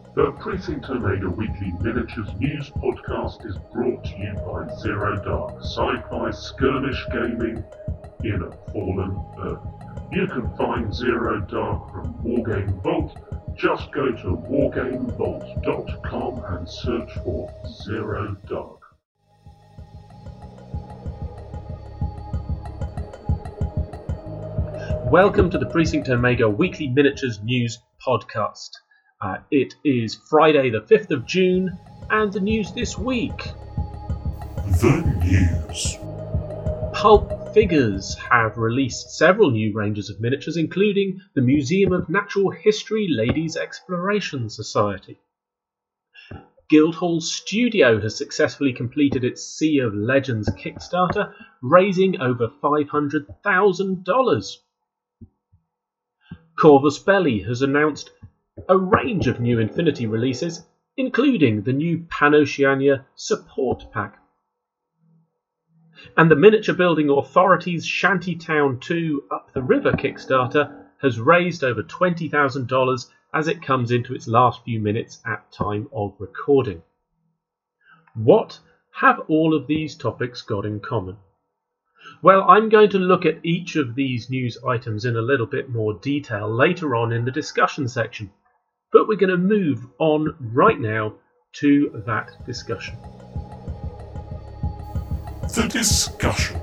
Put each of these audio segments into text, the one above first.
The Precinct Omega Weekly Miniatures News Podcast is brought to you by Zero Dark, sci-fi skirmish gaming in a fallen Earth. You can find Zero Dark from Wargame Vault. Just go to wargamevault.com and search for Zero Dark. Welcome to the Precinct Omega Weekly Miniatures News Podcast. It is Friday the 5th of June, and the news this week. The news. Pulp Figures have released several new ranges of miniatures, including the Museum of Natural History Ladies Exploration Society. Guildhall Studio has successfully completed its Sea of Legends Kickstarter, raising over $500,000. Corvus Belli has announced a range of new Infinity releases, including the new Pan-Oceania Support Pack. And the Miniature Building Authority's Shantytown 2 Up the River Kickstarter has raised over $20,000 as it comes into its last few minutes at time of recording. What have all of these topics got in common? Well, I'm going to look at each of these news items in a little bit more detail later on in the discussion section. But we're going to move on right now to that discussion. The discussion.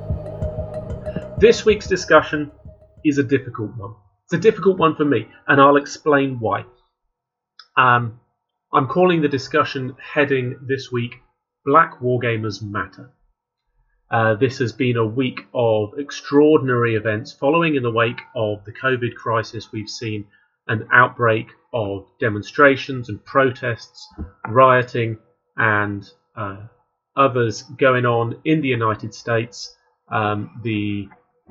This week's discussion is a difficult one. It's a difficult one for me, and I'll explain why. I'm calling the discussion heading this week, Black Wargamers Matter. This has been a week of extraordinary events following in the wake of the COVID crisis. We've seen an outbreak of demonstrations and protests, rioting, and others going on in the United States. The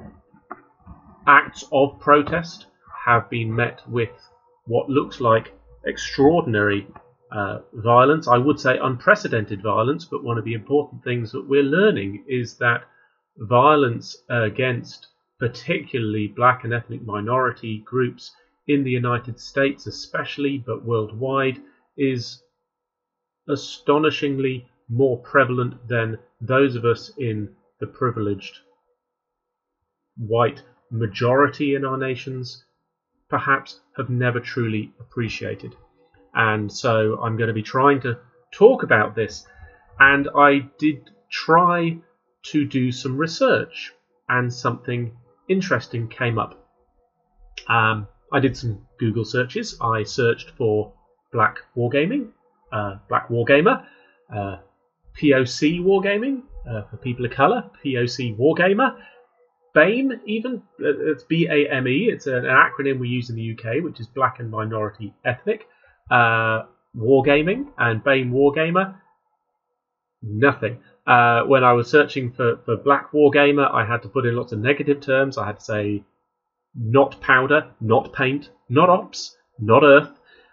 acts of protest have been met with what looks like extraordinary violence. I would say unprecedented violence, but one of the important things that we're learning is that violence against particularly black and ethnic minority groups in the United States especially, but worldwide, is astonishingly more prevalent than those of us in the privileged white majority in our nations perhaps have never truly appreciated. And so I'm going to be trying to talk about this. And I did try to do some research, and something interesting came up. I did some Google searches. I searched for Black Wargaming, Black Wargamer, POC Wargaming, for people of colour, POC Wargamer, BAME even, it's BAME, it's an acronym we use in the UK, which is Black and Minority Ethnic, Wargaming, and BAME Wargamer, nothing. When I was searching for Black Wargamer, I had to put in lots of negative terms. I had to say not powder, not paint, not ops, not earth.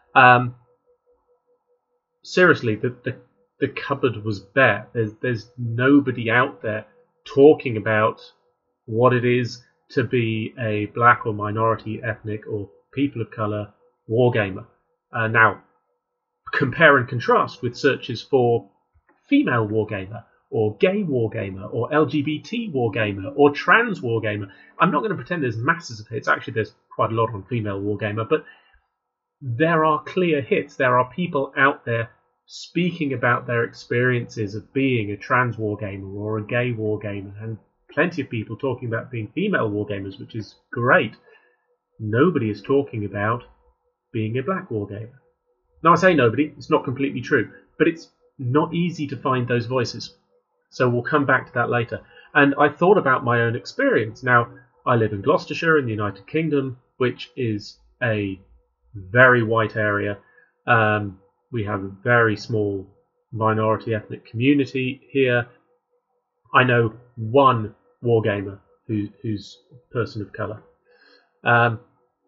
Seriously, the cupboard was bare. There's nobody out there talking about what it is to be a black or minority ethnic or people of colour wargamer. Now, compare and contrast with searches for female wargamer, or gay wargamer, or LGBT wargamer, or trans wargamer. I'm not going to pretend there's masses of hits. Actually, there's quite a lot on female wargamer, but there are clear hits. There are people out there speaking about their experiences of being a trans wargamer or a gay wargamer, and plenty of people talking about being female wargamers, which is great. Nobody is talking about being a black wargamer. Now, I say nobody, it's not completely true, but it's not easy to find those voices. So we'll come back to that later. And I thought about my own experience. Now, I live in Gloucestershire in the United Kingdom, which is a very white area. We have a very small minority ethnic community here. I know one wargamer who's a person of colour. And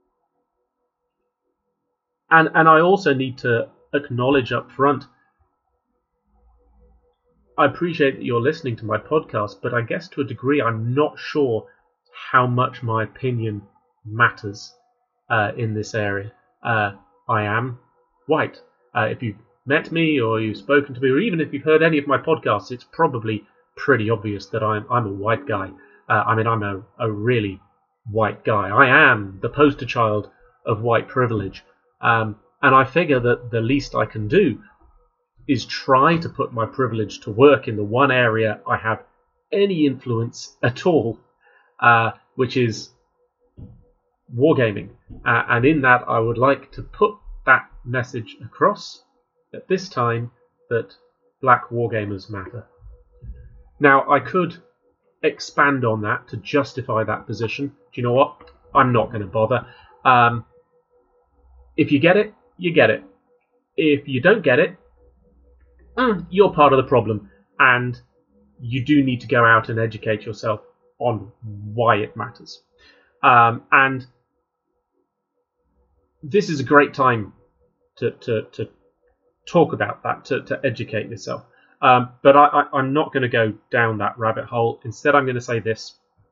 I also need to acknowledge up front, I appreciate that you're listening to my podcast, but I guess to a degree I'm not sure how much my opinion matters in this area. I am white. If you've met me or you've spoken to me, or even if you've heard any of my podcasts, it's probably pretty obvious that I'm a white guy. I'm a really white guy. I am the poster child of white privilege. And I figure that the least I can do is try to put my privilege to work in the one area I have any influence at all, which is wargaming. And in that, I would like to put that message across at this time, that black wargamers matter. Now, I could expand on that to justify that position. Do you know what? I'm not going to bother. If you get it, you get it. If you don't get it, you're part of the problem, and you do need to go out and educate yourself on why it matters. And this is a great time to talk about that, to educate yourself. But I'm not going to go down that rabbit hole. Instead, I'm going to say this.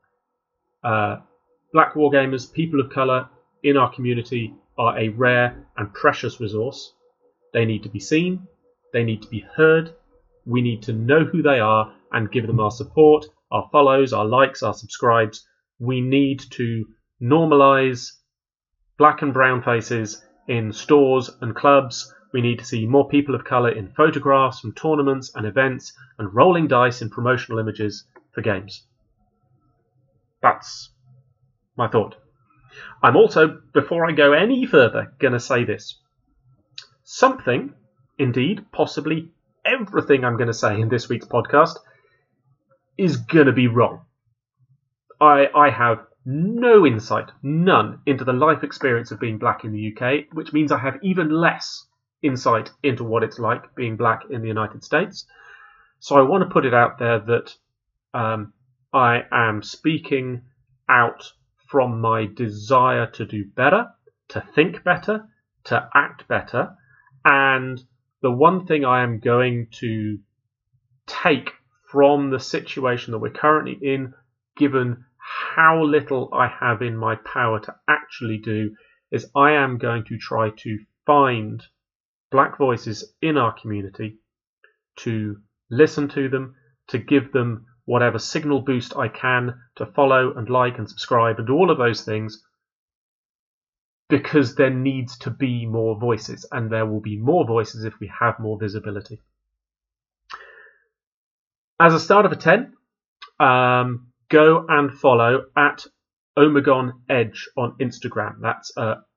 Black wargamers, people of colour in our community, are a rare and precious resource. They need to be seen. They need to be heard. We need to know who they are and give them our support, our follows, our likes, our subscribes. We need to normalise black and brown faces in stores and clubs. We need to see more people of colour in photographs from tournaments and events, and rolling dice in promotional images for games. That's my thought. I'm also, before I go any further, going to say this. Something, indeed, possibly everything I'm going to say in this week's podcast is going to be wrong. I have no insight, none, into the life experience of being black in the UK, which means I have even less insight into what it's like being black in the United States. So I want to put it out there that I am speaking out from my desire to do better, to think better, to act better. And the one thing I am going to take from the situation that we're currently in, given how little I have in my power to actually do, is I am going to try to find black voices in our community, to listen to them, to give them whatever signal boost I can, to follow and like and subscribe and all of those things, because there needs to be more voices, and there will be more voices if we have more visibility. As a start of a 10, go and follow at Omegon Edge on Instagram. That's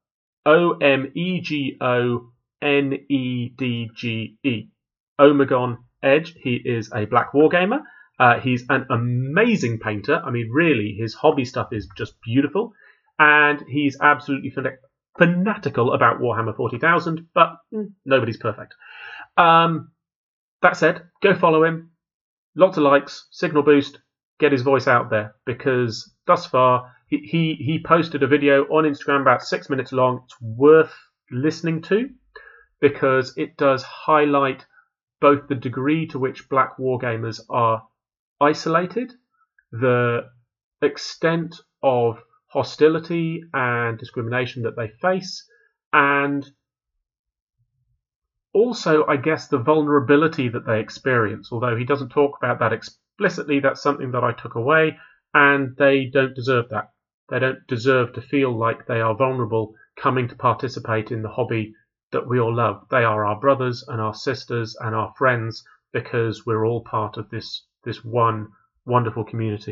OMEGONEDGE. Omegon Edge. He is a black wargamer. He's an amazing painter. I mean, really, his hobby stuff is just beautiful. And he's absolutely fanatical about Warhammer 40,000, but nobody's perfect. That said, go follow him. Lots of likes, signal boost, get his voice out there, because thus far he posted a video on Instagram about 6 minutes long. It's worth listening to, because it does highlight both the degree to which black wargamers are isolated, the extent of hostility and discrimination that they face, and also, I guess, the vulnerability that they experience. Although he doesn't talk about that explicitly, that's something that I took away, and they don't deserve that. They don't deserve to feel like they are vulnerable coming to participate in the hobby that we all love. They are our brothers and our sisters and our friends, because we're all part of this one wonderful community.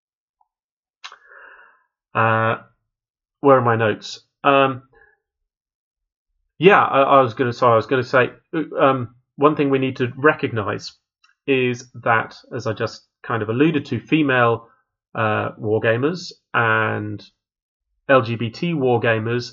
Where are my notes? I was going to say one thing we need to recognise is that, as I just kind of alluded to, female wargamers and LGBT wargamers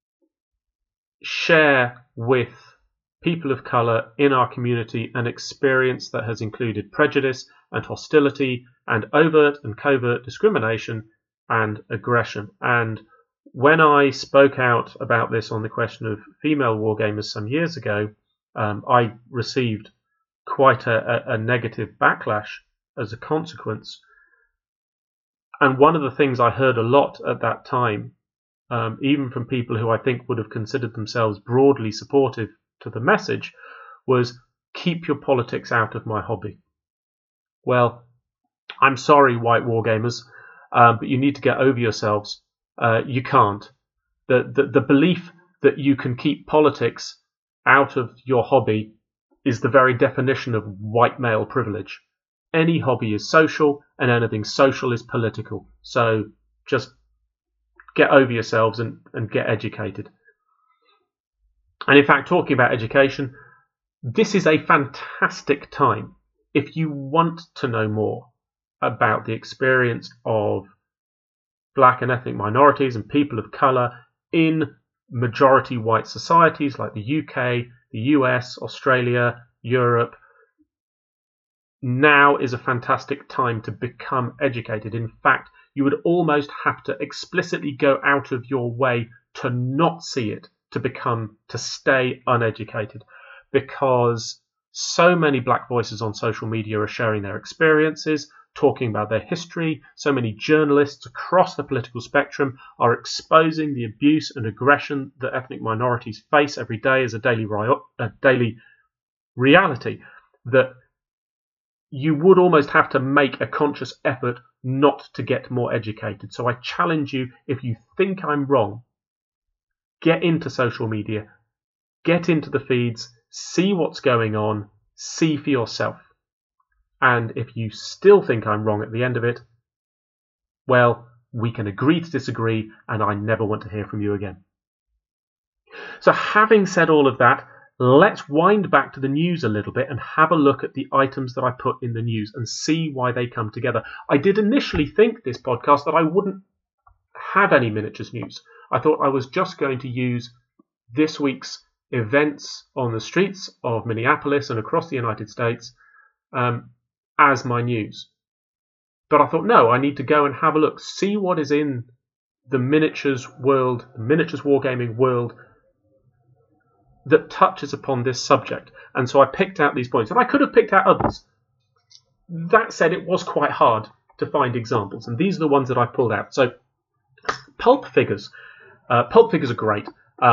share with people of colour in our community an experience that has included prejudice and hostility and overt and covert discrimination and aggression. And when I spoke out about this on the question of female wargamers some years ago, I received quite a negative backlash as a consequence. And one of the things I heard a lot at that time even from people who I think would have considered themselves broadly supportive to the message, was keep your politics out of my hobby. Well, I'm sorry, white wargamers, but you need to get over yourselves. You can't. The belief that you can keep politics out of your hobby is the very definition of white male privilege. Any hobby is social, and anything social is political. So just get over yourselves and get educated. And in fact, talking about education, this is a fantastic time if you want to know more about the experience of black and ethnic minorities and people of colour in majority white societies like the UK, the US, Australia, Europe. Now is a fantastic time to become educated. In fact, you would almost have to explicitly go out of your way to not see it, to stay uneducated, because so many black voices on social media are sharing their experiences, talking about their history. So many journalists across the political spectrum are exposing the abuse and aggression that ethnic minorities face every day as a daily reality, that you would almost have to make a conscious effort not to get more educated. So I challenge you, if you think I'm wrong, get into social media, get into the feeds, see what's going on, see for yourself. And if you still think I'm wrong at the end of it, well, we can agree to disagree, and I never want to hear from you again. So having said all of that, let's wind back to the news a little bit and have a look at the items that I put in the news and see why they come together. I did initially think this podcast that I wouldn't have any miniatures news. I thought I was just going to use this week's events on the streets of Minneapolis and across the United States as my news. But I thought, no, I need to go and have a look, see what is in the miniatures world, the miniatures wargaming world, that touches upon this subject. And so I picked out these points, and I could have picked out others. That said, it was quite hard to find examples, and these are the ones that I pulled out. So pulp figures. Pulp figures are great.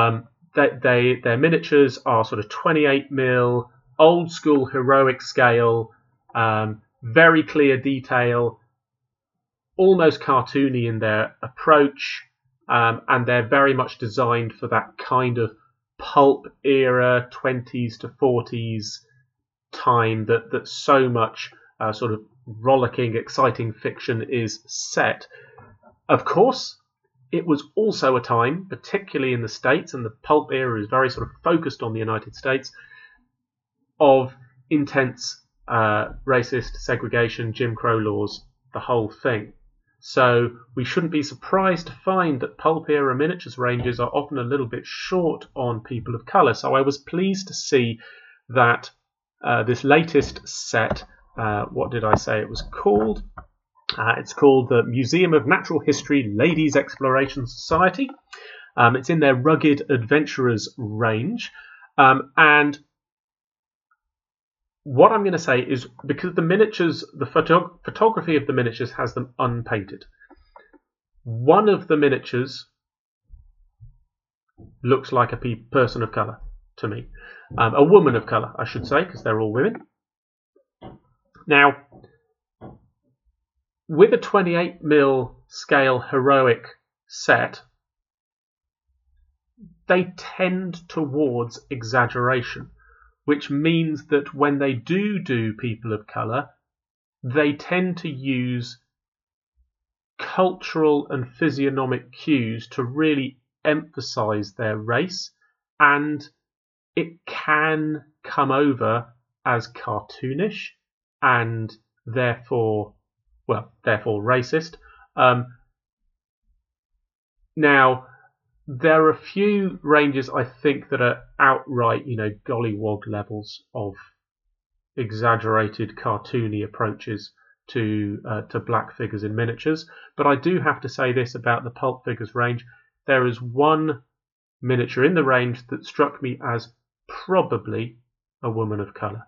Their miniatures are sort of 28mm, old school heroic scale, very clear detail, almost cartoony in their approach, and they're very much designed for that kind of pulp era, 20s to 40s time that so much sort of rollicking, exciting fiction is set. Of course, it was also a time, particularly in the States, and the pulp era is very sort of focused on the United States, of intense racist segregation, Jim Crow laws, the whole thing. So we shouldn't be surprised to find that pulp era miniatures ranges are often a little bit short on people of colour. So I was pleased to see that this latest set, what did I say it was called? It's called the Museum of Natural History Ladies Exploration Society. It's in their Rugged Adventurers range. And what I'm going to say is, because the miniatures, the photography of the miniatures has them unpainted. One of the miniatures looks like a person of colour to me. A woman of colour, I should say, because they're all women. Now, with a 28mm scale heroic set, they tend towards exaggeration, which means that when they do people of colour, they tend to use cultural and physiognomic cues to really emphasise their race, and it can come over as cartoonish and therefore racist. Now, there are a few ranges I think that are outright, gollywog levels of exaggerated, cartoony approaches to black figures in miniatures. But I do have to say this about the pulp figures range: there is one miniature in the range that struck me as probably a woman of colour.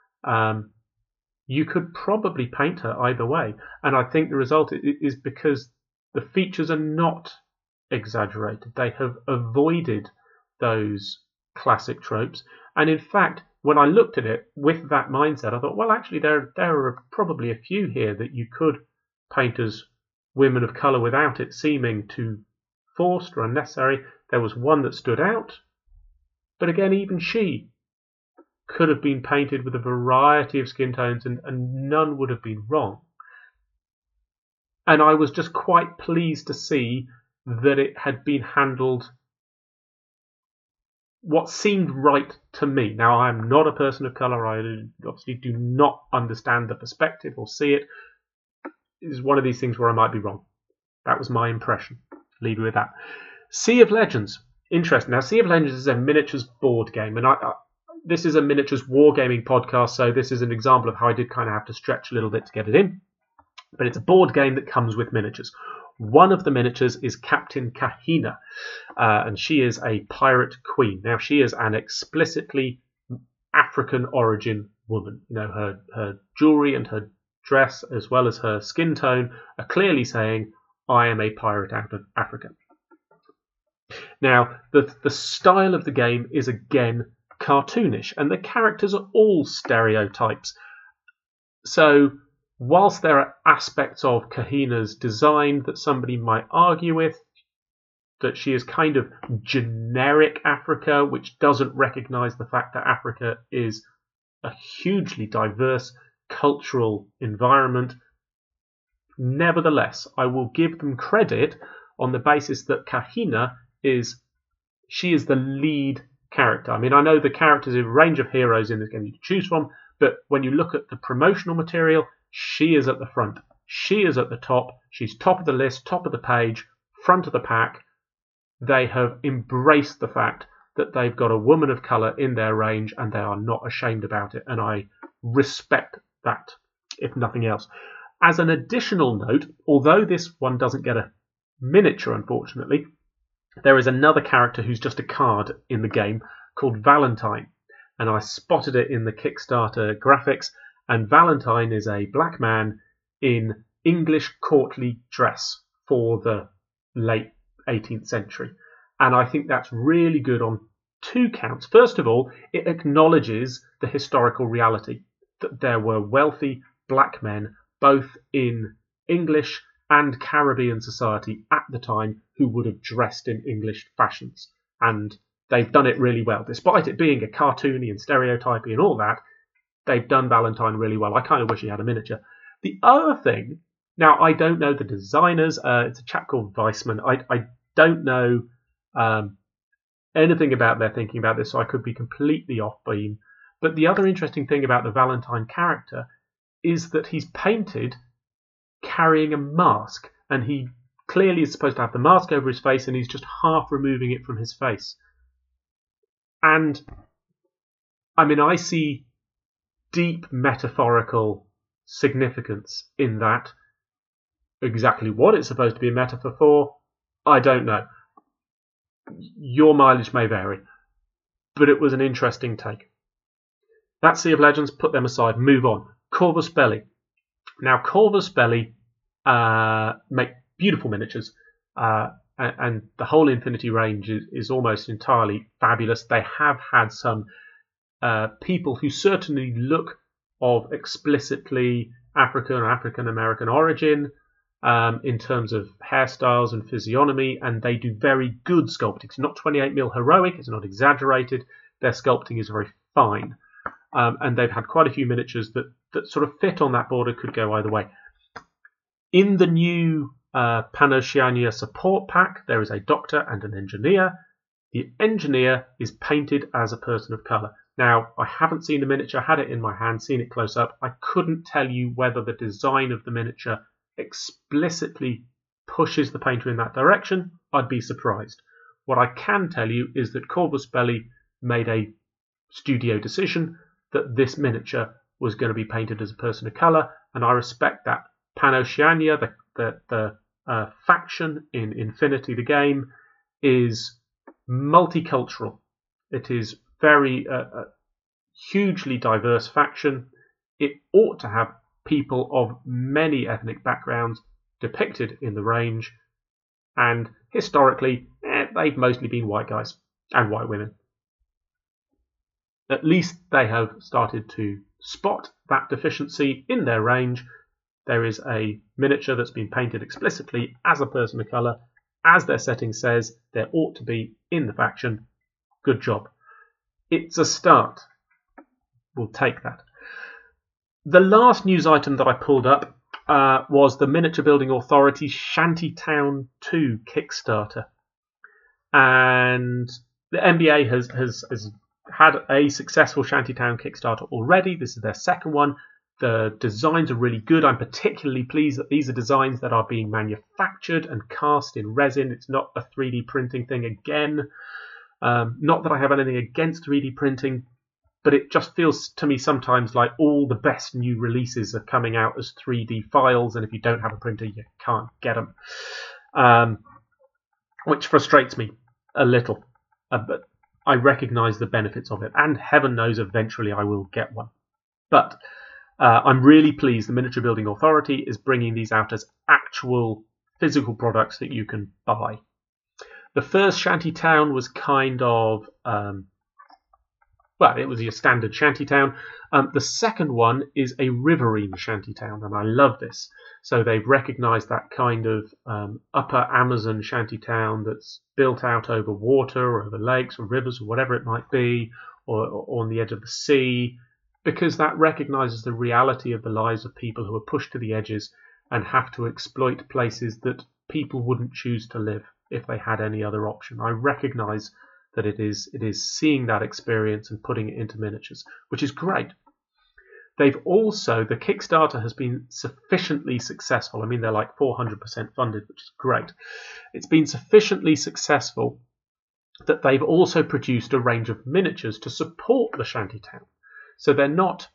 You could probably paint her either way, and I think the result is because the features are not exaggerated. They have avoided those classic tropes. And in fact, when I looked at it with that mindset, I thought, well, actually, there are probably a few here that you could paint as women of colour without it seeming too forced or unnecessary. There was one that stood out, but again, even she could have been painted with a variety of skin tones, and none would have been wrong. And I was just quite pleased to see that it had been handled what seemed right to me. Now, I'm not a person of colour. I obviously do not understand the perspective or see it. It's one of these things where I might be wrong. That was my impression. Leave you with that. Sea of Legends. Interesting. Now, Sea of Legends is a miniatures board game, and this is a miniatures wargaming podcast, so this is an example of how I did kind of have to stretch a little bit to get it in. But it's a board game that comes with miniatures. One of the miniatures is Captain Kahina, and she is a pirate queen. Now, she is an explicitly African origin woman. You know, her jewellery and her dress, as well as her skin tone, are clearly saying, I am a pirate out of Africa. Now, the style of the game is again cartoonish, and the characters are all stereotypes. So, whilst there are aspects of Kahina's design that somebody might argue with, that she is kind of generic Africa, which doesn't recognise the fact that Africa is a hugely diverse cultural environment, nevertheless, I will give them credit on the basis that Kahina is the lead character. I mean, I know the characters have a range of heroes in this game you can choose from, but when you look at the promotional material, she is at the front. She is at the top. She's top of the list, top of the page, front of the pack. They have embraced the fact that they've got a woman of colour in their range, and they are not ashamed about it, and I respect that, if nothing else. As an additional note, although this one doesn't get a miniature, unfortunately, there is another character who's just a card in the game called Valentine, and I spotted it in the Kickstarter graphics, and Valentine is a black man in English courtly dress for the late 18th century, and I think that's really good on two counts. First of all, it acknowledges the historical reality that there were wealthy black men both in English and Caribbean society at the time who would have dressed in English fashions. And they've done it really well. Despite it being a cartoony and stereotypy and all that, they've done Valentine really well. I kind of wish he had a miniature. The other thing, now I don't know the designers. It's a chap called Weissman. I don't know anything about their thinking about this, so I could be completely off beam. But the other interesting thing about the Valentine character is that he's painted carrying a mask, and he clearly is supposed to have the mask over his face, and he's just half removing it from his face. And I mean, I see deep metaphorical significance in that. Exactly what it's supposed to be a metaphor for, I don't know. Your mileage may vary, but it was an interesting take. That's Sea of Legends, put them aside, move on. Corvus Belli. Now, Corvus Belli make beautiful miniatures, and the whole Infinity range is almost entirely fabulous. They have had some people who certainly look of explicitly African or African American origin in terms of hairstyles and physiognomy, and they do very good sculpting. It's not 28mm heroic, it's not exaggerated. Their sculpting is very fine. And they've had quite a few miniatures that sort of fit on that border, could go either way. In the new Panoceania support pack, there is a doctor and an engineer. The engineer is painted as a person of colour. Now, I haven't seen the miniature, had it in my hand, seen it close up. I couldn't tell you whether the design of the miniature explicitly pushes the painter in that direction. I'd be surprised. What I can tell you is that Corvus Belli made a studio decision that this miniature was going to be painted as a person of colour, and I respect that. Panoceania, the faction in Infinity, the game, is multicultural. It is very hugely diverse faction. It ought to have people of many ethnic backgrounds depicted in the range. And historically, they've mostly been white guys and white women. At least they have started to spot that deficiency in their range. There is a miniature that's been painted explicitly as a person of colour, as their setting says there ought to be in the faction. Good job. It's a start. We'll take that. The last news item that I pulled up was the Miniature Building Authority Shantytown 2 Kickstarter. And the MBA has had a successful Shantytown Kickstarter already. This is their second one. The designs are really good. I'm particularly pleased that these are designs that are being manufactured and cast in resin. It's not a 3D printing thing again. Not that I have anything against 3D printing, but it just feels to me sometimes like all the best new releases are coming out as 3D files, and if you don't have a printer, you can't get them, which frustrates me a little. But I recognise the benefits of it, and heaven knows eventually I will get one. But I'm really pleased the Miniature Building Authority is bringing these out as actual physical products that you can buy. The first Shantytown was kind of, it was your standard shantytown. The second one is a riverine shantytown, and I love this. So they've recognised that kind of upper Amazon shantytown that's built out over water or over lakes or rivers or whatever it might be, or on the edge of the sea, because that recognises the reality of the lives of people who are pushed to the edges and have to exploit places that people wouldn't choose to live if they had any other option. I recognise that it is seeing that experience and putting it into miniatures, which is great. They've also, the Kickstarter has been sufficiently successful. I mean, they're like 400% funded, which is great. It's been sufficiently successful that they've also produced a range of miniatures to support the shantytown. So they're not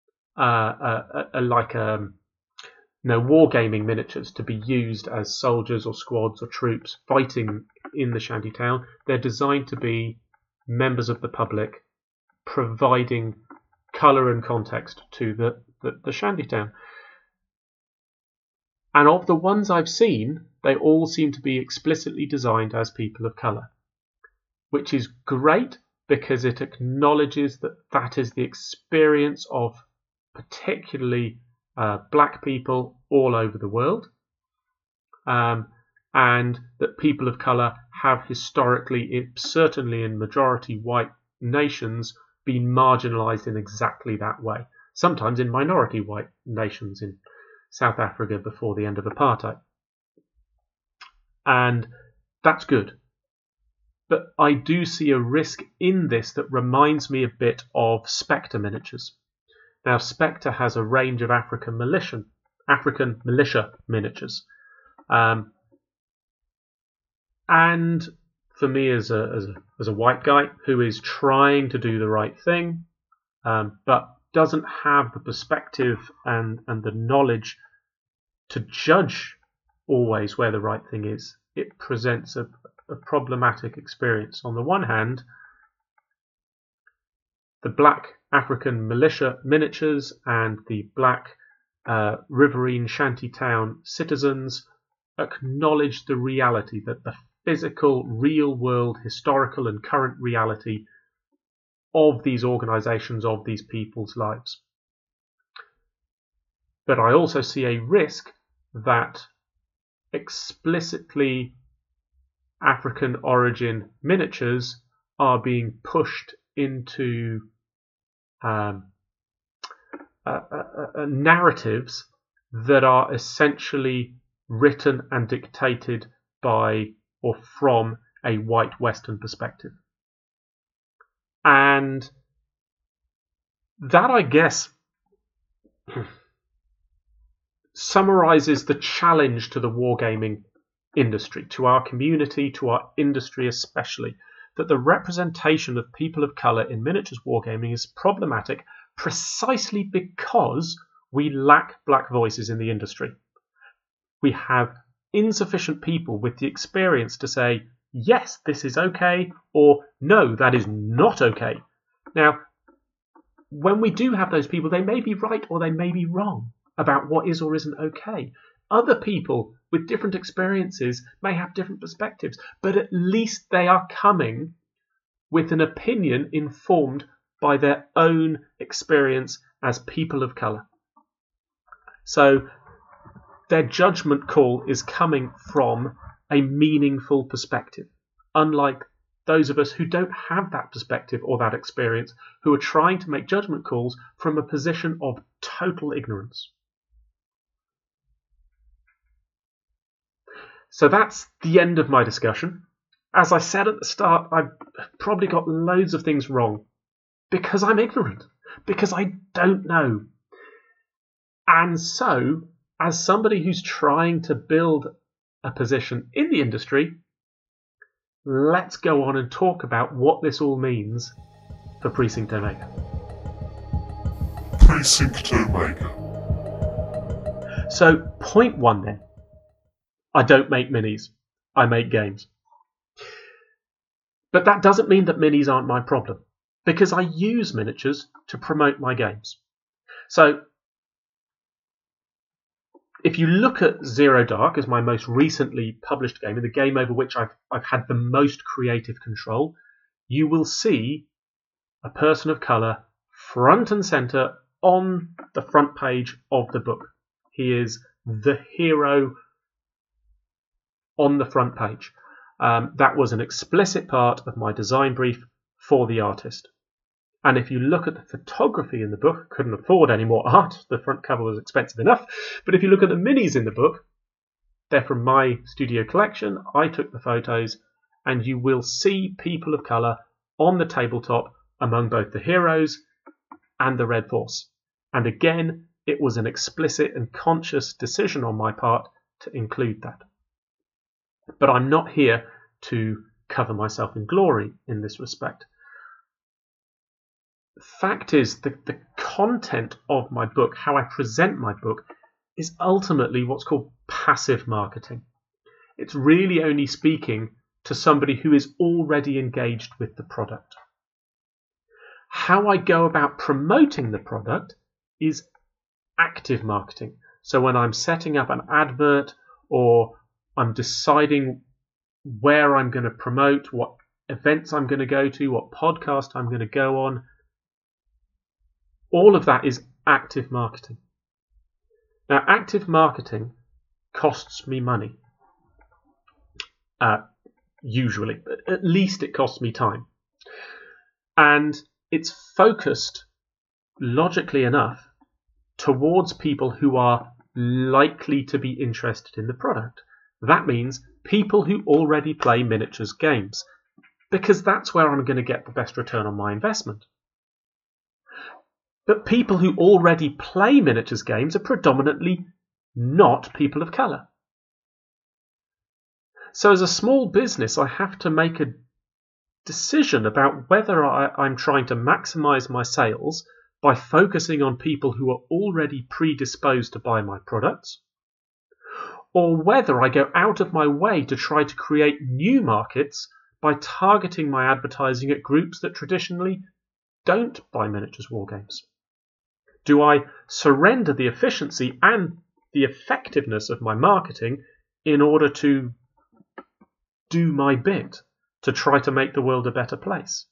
wargaming miniatures to be used as soldiers or squads or troops fighting in the shantytown. They're designed to be members of the public providing colour and context to the shantytown. And of the ones I've seen, they all seem to be explicitly designed as people of colour, which is great because it acknowledges that that is the experience of particularly black people all over the world, and that people of colour have historically, certainly in majority white nations, been marginalised in exactly that way. Sometimes in minority white nations in South Africa before the end of apartheid. And that's good. But I do see a risk in this that reminds me a bit of Spectre miniatures. Now, Spectre has a range of African militia miniatures. And for me, as a white guy who is trying to do the right thing, but doesn't have the perspective and the knowledge to judge always where the right thing is, it presents a problematic experience. On the one hand, the black African militia miniatures and the black riverine shantytown citizens acknowledge the reality, that the physical, real-world, historical and current reality of these organisations, of these people's lives. But I also see a risk that explicitly African origin miniatures are being pushed into narratives that are essentially written and dictated by or from a white Western perspective. And that, I guess, summarizes the challenge to the wargaming industry, to our community, to our industry especially, that the representation of people of colour in miniatures wargaming is problematic precisely because we lack black voices in the industry. We have insufficient people with the experience to say, yes, this is okay, or no, that is not okay. Now, when we do have those people, they may be right or they may be wrong about what is or isn't okay. Other people with different experiences may have different perspectives, but at least they are coming with an opinion informed by their own experience as people of colour. So their judgment call is coming from a meaningful perspective, unlike those of us who don't have that perspective or that experience, who are trying to make judgment calls from a position of total ignorance. So that's the end of my discussion. As I said at the start, I've probably got loads of things wrong because I'm ignorant, because I don't know. And so, as somebody who's trying to build a position in the industry, let's go on and talk about what this all means for Precinct Omega. Precinct Omega. So, point one then. I don't make minis. I make games. But that doesn't mean that minis aren't my problem, because I use miniatures to promote my games. So, if you look at Zero Dark as my most recently published game, and the game over which I've had the most creative control, you will see a person of colour front and centre on the front page of the book. He is the hero on the front page. That was an explicit part of my design brief for the artist. And if you look at the photography in the book, couldn't afford any more art. The front cover was expensive enough. But if you look at the minis in the book, they're from my studio collection. I took the photos, and you will see people of colour on the tabletop among both the heroes and the Red Force. And again, it was an explicit and conscious decision on my part to include that. But I'm not here to cover myself in glory in this respect. The fact is that the content of my book, how I present my book, is ultimately what's called passive marketing. It's really only speaking to somebody who is already engaged with the product. How I go about promoting the product is active marketing. So when I'm setting up an advert, or I'm deciding where I'm going to promote, what events I'm going to go to, what podcast I'm going to go on, all of that is active marketing. Now, active marketing costs me money. Usually, but at least it costs me time. And it's focused, logically enough, towards people who are likely to be interested in the product. That means people who already play miniatures games, because that's where I'm going to get the best return on my investment. But people who already play miniatures games are predominantly not people of colour. So as a small business, I have to make a decision about whether I'm trying to maximise my sales by focusing on people who are already predisposed to buy my products, or whether I go out of my way to try to create new markets by targeting my advertising at groups that traditionally don't buy miniatures wargames. Do I surrender the efficiency and the effectiveness of my marketing in order to do my bit to try to make the world a better place?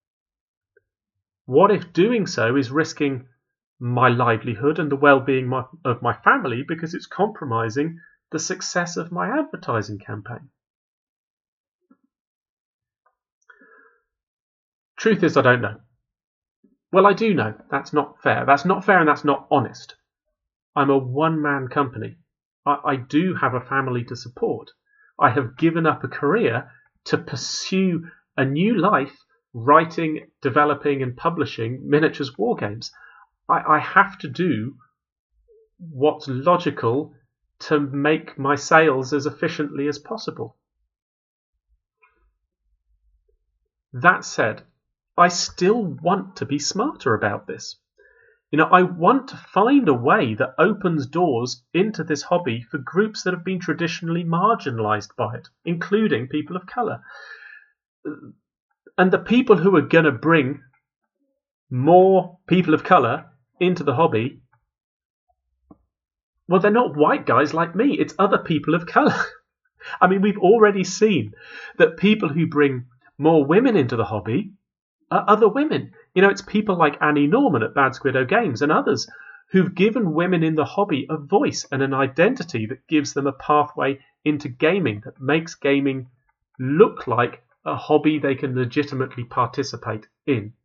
What if doing so is risking my livelihood and the well-being of my family because it's compromising the success of my advertising campaign? Truth is, I don't know. Well, I do know. That's not fair. That's not fair and that's not honest. I'm a one-man company. I do have a family to support. I have given up a career to pursue a new life writing, developing and publishing miniatures wargames. I have to do what's logical to make my sales as efficiently as possible. That said, I still want to be smarter about this. I want to find a way that opens doors into this hobby for groups that have been traditionally marginalised by it, including people of colour. And the people who are going to bring more people of colour into the hobby well, they're not white guys like me. It's other people of colour. I mean, we've already seen that people who bring more women into the hobby are other women. It's people like Annie Norman at Bad Squiddo Games and others who've given women in the hobby a voice and an identity that gives them a pathway into gaming, that makes gaming look like a hobby they can legitimately participate in.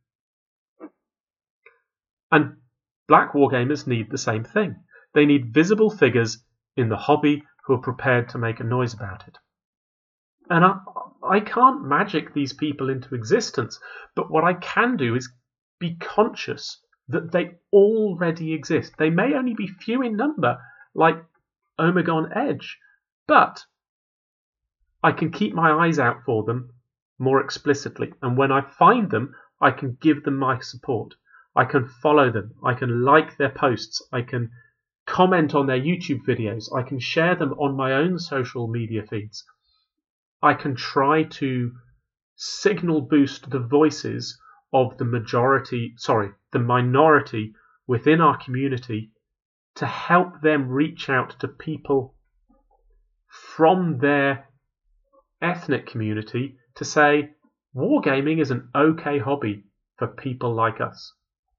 And black wargamers need the same thing. They need visible figures in the hobby who are prepared to make a noise about it. And I can't magic these people into existence, but what I can do is be conscious that they already exist. They may only be few in number, like Omegon Edge, but I can keep my eyes out for them more explicitly. And when I find them, I can give them my support. I can follow them. I can like their posts. I can comment on their YouTube videos. I can share them on my own social media feeds. I can try to signal boost the voices of the minority within our community to help them reach out to people from their ethnic community to say, wargaming is an okay hobby for people like us.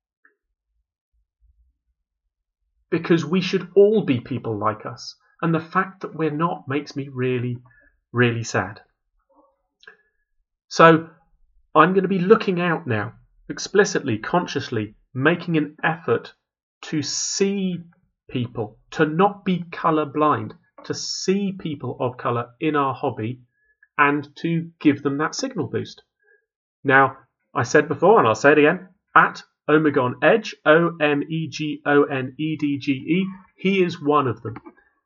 Because we should all be people like us. And the fact that we're not makes me really, really sad. So I'm going to be looking out now, explicitly, consciously, making an effort to see people, to not be colour blind, to see people of colour in our hobby and to give them that signal boost. Now, I said before, and I'll say it again, at Omegon Edge, OMEGONEDGE, he is one of them.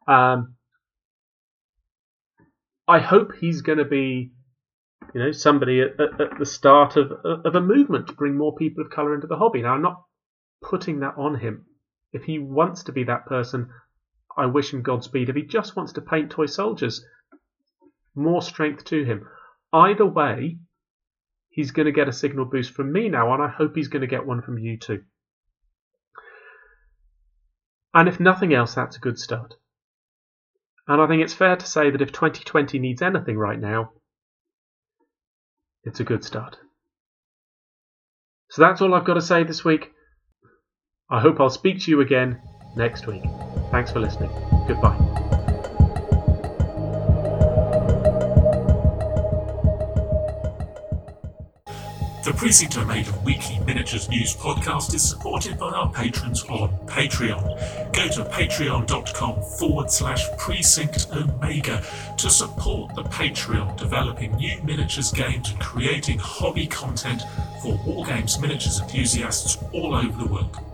I hope he's going to be, somebody at the start of a movement to bring more people of colour into the hobby. Now, I'm not putting that on him. If he wants to be that person, I wish him Godspeed. If he just wants to paint toy soldiers, more strength to him. Either way, he's going to get a signal boost from me now, and I hope he's going to get one from you too. And if nothing else, that's a good start. And I think it's fair to say that if 2020 needs anything right now, it's a good start. So that's all I've got to say this week. I hope I'll speak to you again next week. Thanks for listening. Goodbye. The Precinct Omega Weekly Miniatures News Podcast is supported by our patrons on Patreon. Go to patreon.com/Precinct Omega to support the Patreon, developing new miniatures games and creating hobby content for wargames miniatures enthusiasts all over the world.